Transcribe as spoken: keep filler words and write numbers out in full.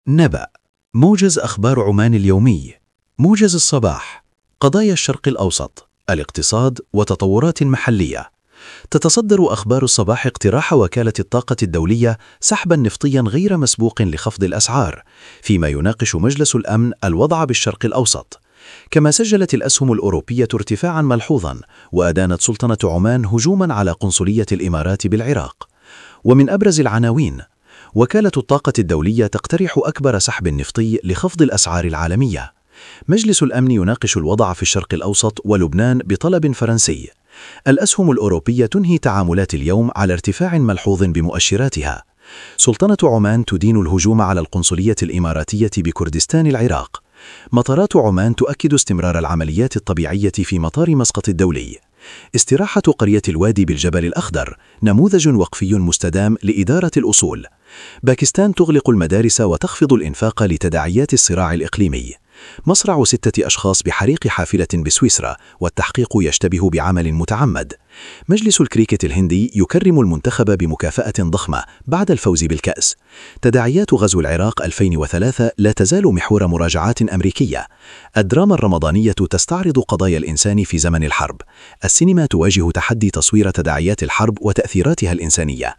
نبأ. موجز أخبار عمان اليومي. موجز الصباح. قضايا الشرق الأوسط، الاقتصاد وتطورات محلية. تتصدر أخبار الصباح اقتراح وكالة الطاقة الدولية سحبا نفطيا غير مسبوق لخفض الأسعار، فيما يناقش مجلس الأمن الوضع بالشرق الأوسط. كما سجلت الأسهم الأوروبية ارتفاعا ملحوظا، وأدانت سلطنة عمان هجوما على قنصلية الإمارات بالعراق. ومن أبرز العناوين: وكالة الطاقة الدولية تقترح أكبر سحب نفطي لخفض الأسعار العالمية. مجلس الأمن يناقش الوضع في الشرق الأوسط ولبنان بطلب فرنسي. الأسهم الأوروبية تنهي تعاملات اليوم على ارتفاع ملحوظ بمؤشراتها. سلطنة عمان تدين الهجوم على القنصلية الإماراتية بكردستان العراق. مطارات عمان تؤكد استمرار العمليات الطبيعية في مطار مسقط الدولي. استراحة قرية الوادي بالجبل الأخضر، نموذج وقفي مستدام لإدارة الأصول. باكستان تغلق المدارس وتخفض الإنفاق لتداعيات الصراع الإقليمي. مصرع ستة أشخاص بحريق حافلة بسويسرا، والتحقيق يشتبه بعمل متعمد. مجلس الكريكت الهندي يكرم المنتخب بمكافأة ضخمة بعد الفوز بالكأس. تداعيات غزو العراق ألفين وثلاثة لا تزال محور مراجعات أمريكية. الدراما الرمضانية تستعرض قضايا الإنسان في زمن الحرب. السينما تواجه تحدي تصوير تداعيات الحرب وتأثيراتها الإنسانية.